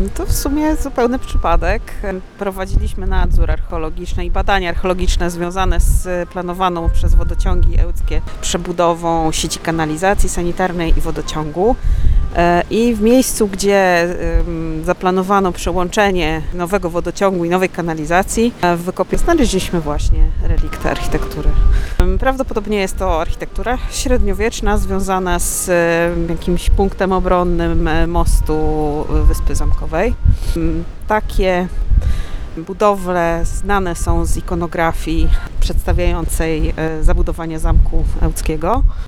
To w sumie zupełny przypadek. Prowadziliśmy nadzór archeologiczny i badania archeologiczne związane z planowaną przez wodociągi ełckie przebudową sieci kanalizacji sanitarnej i wodociągu. I w miejscu, gdzie zaplanowano przełączenie nowego wodociągu i nowej kanalizacji, w wykopie znaleźliśmy właśnie relikty architektury. Prawdopodobnie jest to architektura średniowieczna związana z jakimś punktem obronnym mostu Wyspy Zamkowej. Takie budowle znane są z ikonografii przedstawiającej zabudowanie Zamku Ełckiego.